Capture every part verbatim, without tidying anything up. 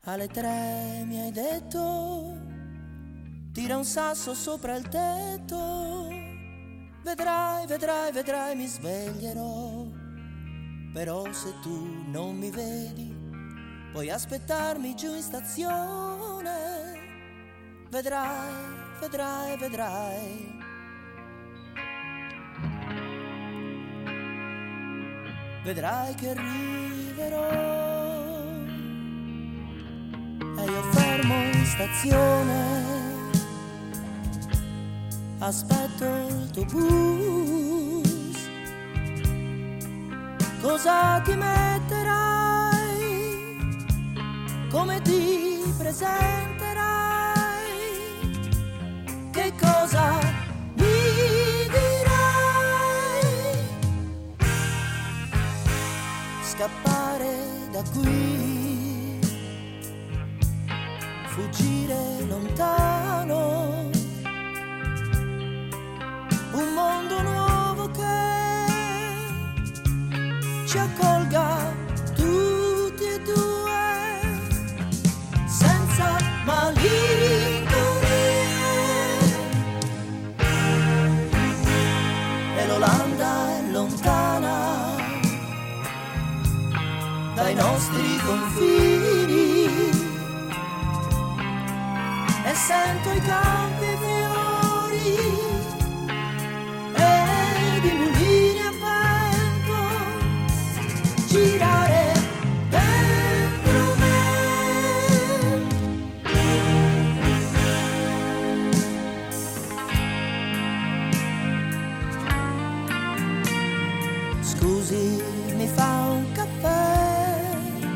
Alle tre mi hai detto, tira un sasso sopra il tetto, vedrai, vedrai, vedrai, mi sveglierò. Però se tu non mi vedi, puoi aspettarmi giù in stazione, vedrai, vedrai, vedrai. Vedrai che arriverò. E io fermo in stazione, aspetto il tuo bus. Cosa ti metterai? Come ti presenterai? Che cosa mi dirai? Scappare da qui, fuggire lontano, un mondo nuovo che ci accolga tutti e due, senza malinconie. E l'Olanda è lontana dai nostri confini, e sento i campi fiori ed i mulini a vento girare dentro me. Scusi, mi fa un caffè?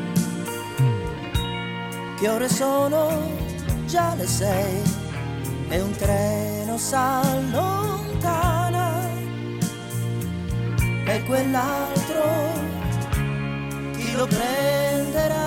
Che ore sono? Già le sei, e un treno s'allontana, e quell'altro chi lo prenderà?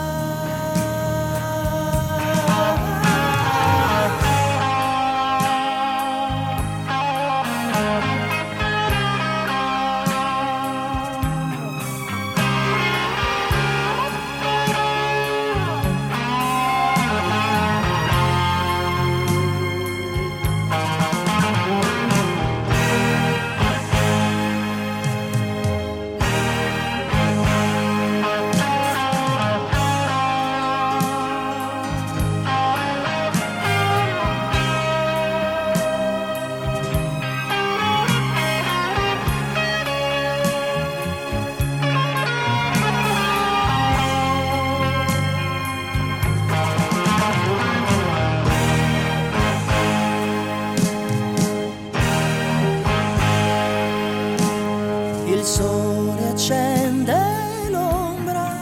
Il sole accende l'ombra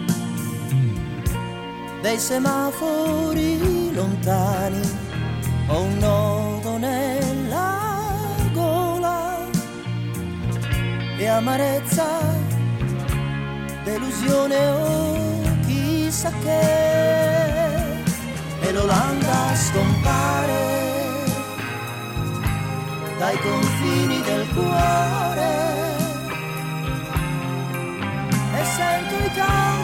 dei semafori lontani, ho un nodo nella gola e amarezza, delusione o chissà che, e l'Olanda scompare dai confini del cuore. E sento i campi